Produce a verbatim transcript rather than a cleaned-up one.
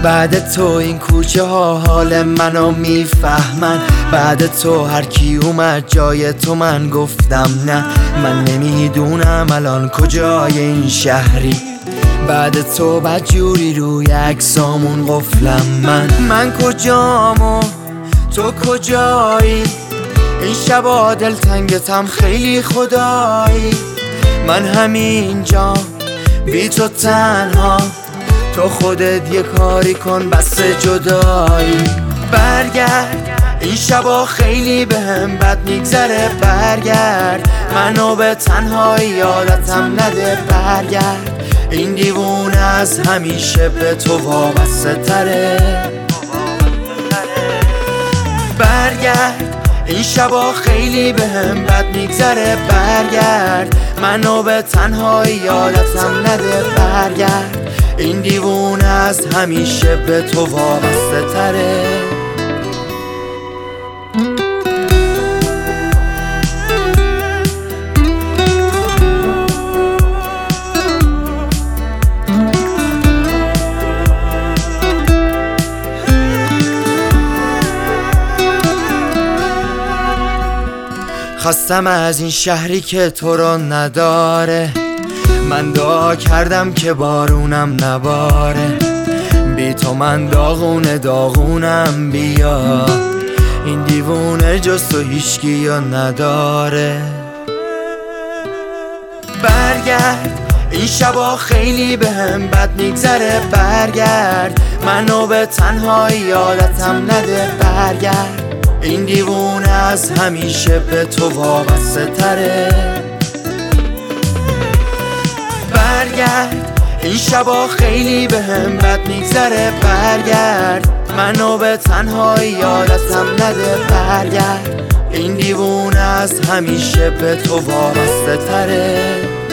بعد تو این کوچه ها حال منو میفهمن، بعد تو هر کی اومد جای تو من گفتم نه. من نمیدونم الان کجای این شهری، بعد تو بدجوری روی عکسامون قفلم. من من کجام و تو کجایی؟ این شبا دلتنگتم خیلی خدایی. من همینجام بی تو تنها، تو خودت یه کاری کن بس جدایی. برگرد این شبا خیلی بهم بد میگذره، برگرد منو به تنهایی یادتم نده. برگرد این دیوونه از همیشه به تو وابسته تره. برگرد این شبا خیلی بهم بد میگذره، برگرد منو به تنهایی یادتم نده. برگرد این دیوونه از همیشه به تو وابسته تره. خستم از این شهری که تو رو نداره، من دعا کردم که بارونم نباره. بی تو من داغونه داغونم، بیا این دیوونه جز تو هیچکی یا نداره. برگرد این شبا خیلی بهم بد میگذره، برگرد منو به تنهایی یادتم نده. برگرد این دیوونه از همیشه به تو وابسته تره. برگرد این شبا خیلی بهم بد میگذره، برگرد منو به تنهایی یادتم نده. برگرد این دیوونه از همیشه به تو وابسته تره.